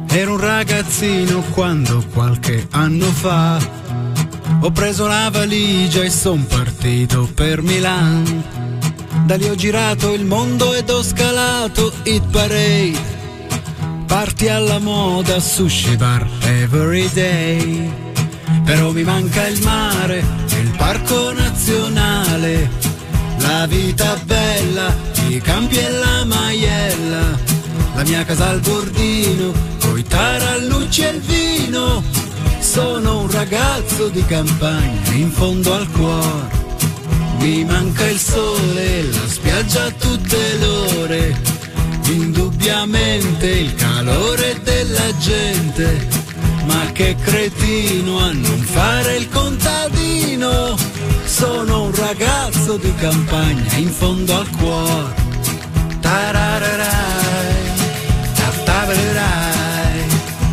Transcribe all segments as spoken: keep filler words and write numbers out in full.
Ero un ragazzino quando qualche anno fa ho preso la valigia e son partito per Milan. Da lì ho girato il mondo ed ho scalato Hit Parade, party alla moda, sushi bar every day. Però mi manca il mare e il parco nazionale, la vita bella, i campi e la maiella, la mia casa al bordino, coi tarallucci e il vino. Sono un ragazzo di campagna in fondo al cuore, mi manca il sole, la spiaggia a tutte le ore, indubbiamente il calore della gente, ma che cretino a non fare il contadino. Sono un ragazzo di campagna in fondo al cuore. Tarararai, tap-tabarai,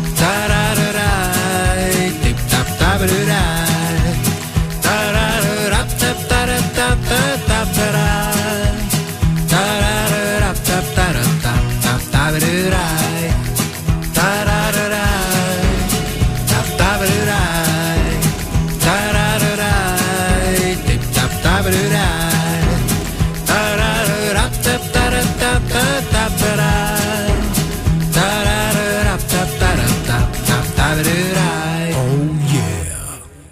tarararai, tip-tap-tabarai, tarararap-tap-taratap-tap-tarai, tarararap-tap-taratap-tap-tabarai, tarararai, tap-tabarai, tarararai, tip-tap-tabarai, tarararap-tap-taratap-tap-tarai, tarararap-tap-taratap-tap-tabarai. Oh yeah.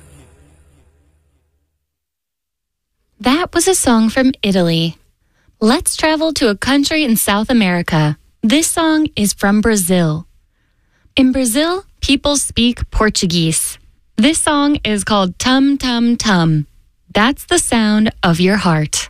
That was a song from Italy. Let's travel to a country in South America. This song is from Brazil. In Brazil, people speak Portuguese. This song is called Tum Tum Tum. That's the sound of your heart.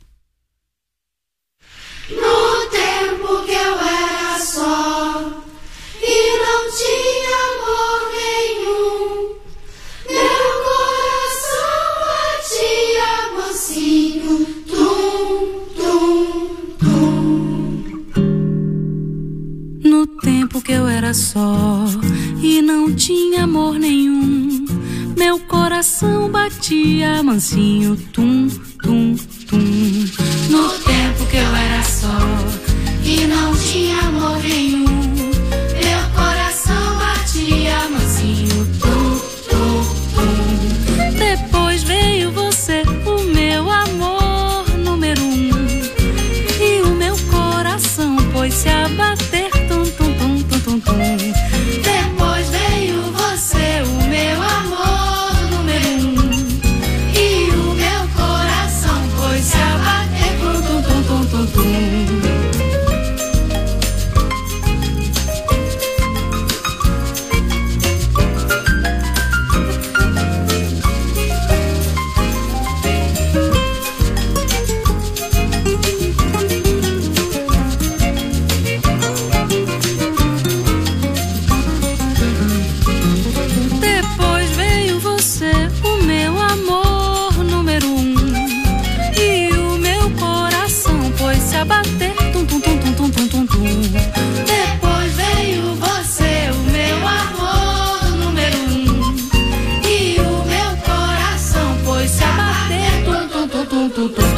No tempo que eu era só e não tinha amor nenhum, meu coração batia mansinho, tum, tum, tum. No tempo que eu era só e não tinha amor nenhum, meu coração batia mansinho, tum, tum, tum. No tempo que eu era só e não tinha amor nenhum, meu coração batia mansinho, tum, tum, tum. Depois veio você, o meu amor número um, e o meu coração pôs-se a bater, tum, tum, tum, tum, tum, tum. Depois veio você, o meu amor número um, e o meu coração pôs-se a bater, tum, tum, tum, tum, tum, tum. Depois veio você, o meu amor número um, e o meu coração pôs-se a bater, tum, tum, tum, tum, tum, tum, tum, tum. Depois veio você, o meu amor número um, e o meu coração pôs-se a bater, tum, tum, tum, tum, tum, tum.